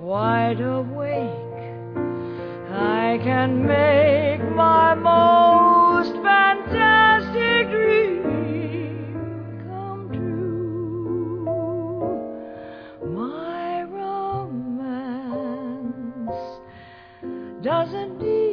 wide awake, I can make my most fantastic dream come true. My romance doesn't need